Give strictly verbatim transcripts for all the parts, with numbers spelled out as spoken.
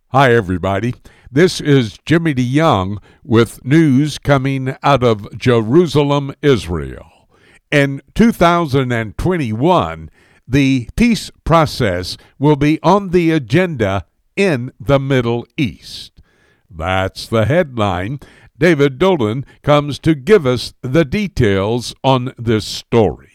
Hi, everybody. This is Jimmy DeYoung with news coming out of Jerusalem, Israel. In two thousand twenty-one, the peace process will be on the agenda in the Middle East. That's the headline. David Dolan comes to give us the details on this story.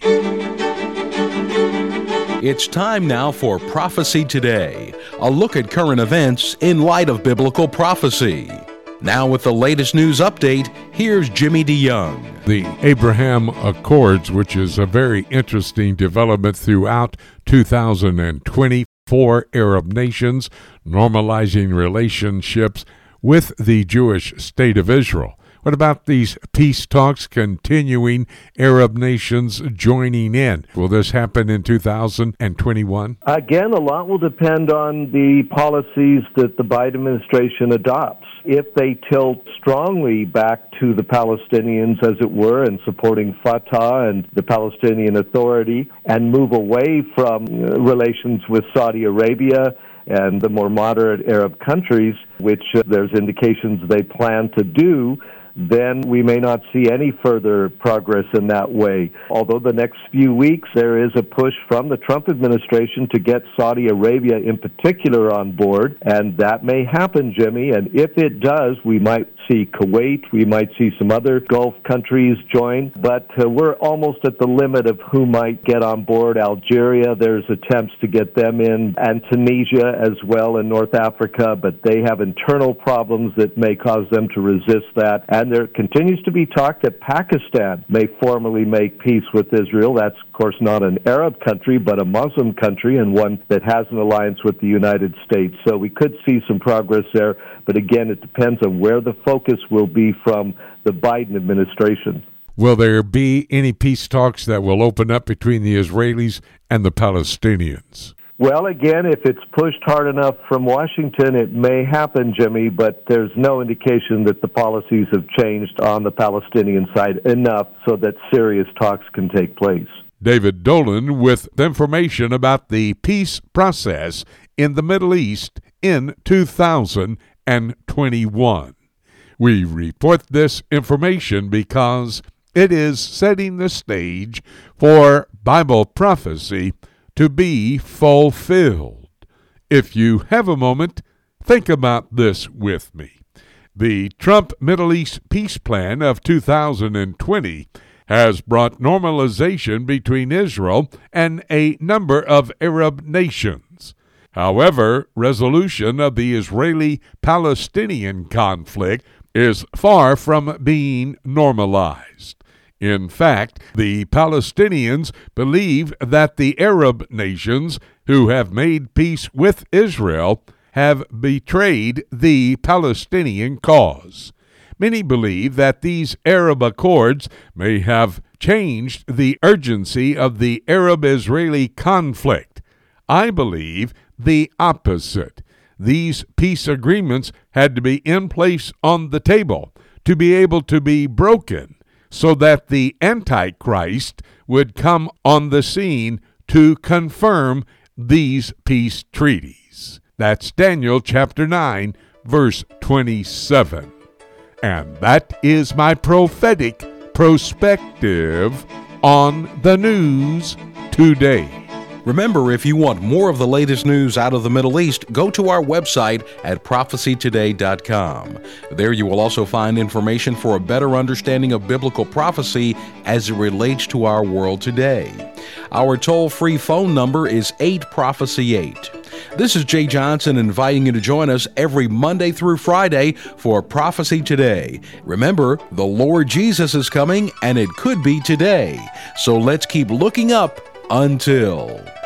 It's time now for Prophecy Today, a look at current events in light of biblical prophecy. Now with the latest news update, here's Jimmy DeYoung. The Abraham Accords, which is a very interesting development throughout two thousand twenty, four Arab nations normalizing relationships with the Jewish state of Israel. What about these peace talks continuing, Arab nations joining in? Will this happen in two thousand twenty-one? Again, a lot will depend on the policies that the Biden administration adopts. If they tilt strongly back to the Palestinians, as it were, and supporting Fatah and the Palestinian Authority, and move away from relations with Saudi Arabia and the more moderate Arab countries, which uh, there's indications they plan to do, then we may not see any further progress in that way. Although the next few weeks there is a push from the Trump administration to get Saudi Arabia in particular on board, and that may happen, Jimmy, and if it does, we might see Kuwait, we might see some other Gulf countries join, but uh, we're almost at the limit of who might get on board. Algeria, there's attempts to get them in, and Tunisia as well in North Africa, but they have internal problems that may cause them to resist that. And there continues to be talk that Pakistan may formally make peace with Israel. That's, of course, not an Arab country, but a Muslim country, and one that has an alliance with the United States. So we could see some progress there, but again, it depends on where the focus will be from the Biden administration. Will there be any peace talks that will open up between the Israelis and the Palestinians? Well, again, if it's pushed hard enough from Washington, it may happen, Jimmy, but there's no indication that the policies have changed on the Palestinian side enough so that serious talks can take place. David Dolan with information about the peace process in the Middle East in two thousand twenty-one. We report this information because it is setting the stage for Bible prophecy to be fulfilled. If you have a moment, think about this with me. The Trump Middle East peace plan of two thousand twenty has brought normalization between Israel and a number of Arab nations. However, resolution of the Israeli-Palestinian conflict is far from being normalized. In fact, the Palestinians believe that the Arab nations who have made peace with Israel have betrayed the Palestinian cause. Many believe that these Arab accords may have changed the urgency of the Arab-Israeli conflict. I believe the opposite. These peace agreements had to be in place on the table to be able to be broken, so that the Antichrist would come on the scene to confirm these peace treaties. That's Daniel chapter nine, verse twenty-seven. And that is my prophetic perspective on the news today. Remember, if you want more of the latest news out of the Middle East, go to our website at prophecy today dot com. There you will also find information for a better understanding of biblical prophecy as it relates to our world today. Our toll-free phone number is eight prophecy eight. This is Jay Johnson inviting you to join us every Monday through Friday for Prophecy Today. Remember, the Lord Jesus is coming, and it could be today. So let's keep looking up until...